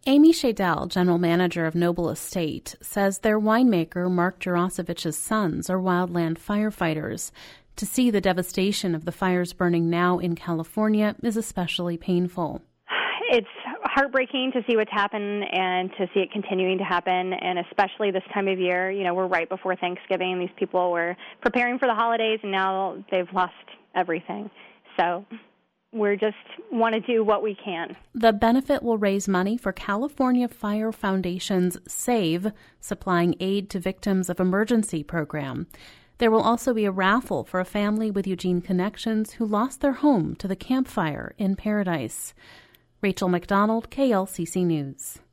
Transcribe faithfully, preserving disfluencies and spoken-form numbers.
Amy Shadell, general manager of Noble Estate, says their winemaker Mark Jurasovich's sons are wildland firefighters. To see the devastation of the fires burning now in California is especially painful. It's heartbreaking to see what's happened and to see it continuing to happen, and especially this time of year. You know, we're right before Thanksgiving. These people were preparing for the holidays, and now they've lost everything. So we just want to do what we can. The benefit will raise money for California Fire Foundation's SAVE, Supplying Aid to Victims of Emergency program. There will also be a raffle for a family with Eugene connections who lost their home to the Camp Fire in Paradise. Rachel McDonald, K L C C News.